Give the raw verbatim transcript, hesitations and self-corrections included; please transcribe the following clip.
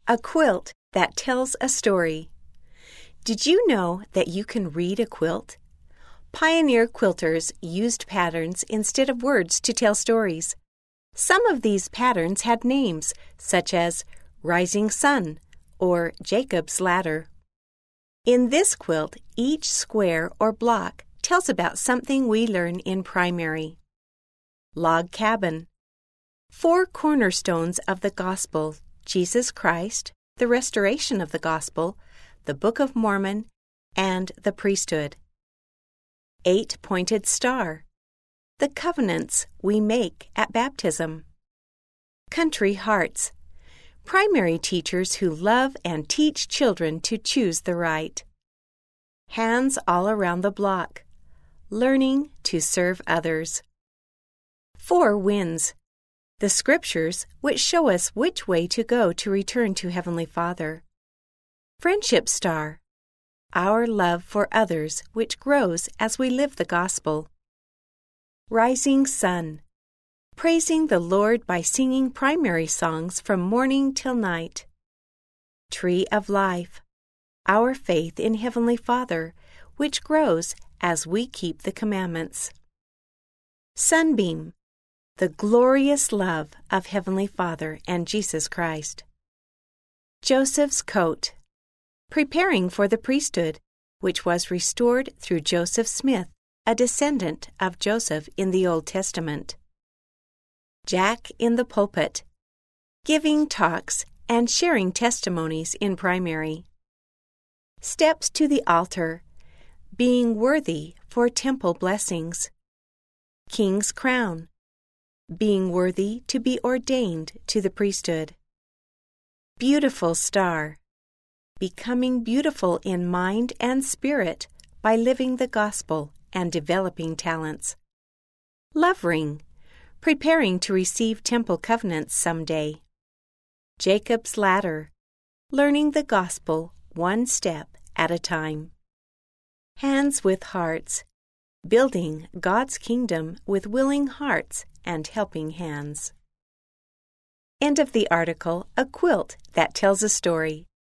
A quilt that tells a story. Did you know that you can read a quilt? Pioneer quilters used patterns instead of words to tell stories. Some of these patterns had names, such as Rising Sun or Jacob's Ladder. In this quilt, each square or block tells about something we learn in primary. Log cabin. Four cornerstones of the gospel: Jesus Christ, the restoration of the gospel, the Book of Mormon, and the priesthood. Eight-pointed star. The covenants we make at baptism. Country hearts. Primary teachers who love and teach children to choose the right. Hands all around the block. Learning to serve others. Four winds. The scriptures which show us which way to go to return to Heavenly Father. Friendship star. Our love for others which grows as we live the gospel. Rising sun. Praising the Lord by singing primary songs from morning till night. Tree of life. Our faith in Heavenly Father, which grows as we keep the commandments. Sunbeam. The glorious love of Heavenly Father and Jesus Christ. Joseph's coat. Preparing for the priesthood, which was restored through Joseph Smith, a descendant of Joseph in the Old Testament. Jack in the pulpit. Giving talks and sharing testimonies in primary. Steps to the altar. Being worthy for temple blessings. King's crown. Being worthy to be ordained to the priesthood. Beautiful star. Becoming beautiful in mind and spirit by living the gospel and developing talents. Love ring. Preparing to receive temple covenants someday. Jacob's ladder. Learning the gospel one step at a time. Hands with hearts. Building God's kingdom with willing hearts and helping hands. End of the article, A Quilt That Tells a Story.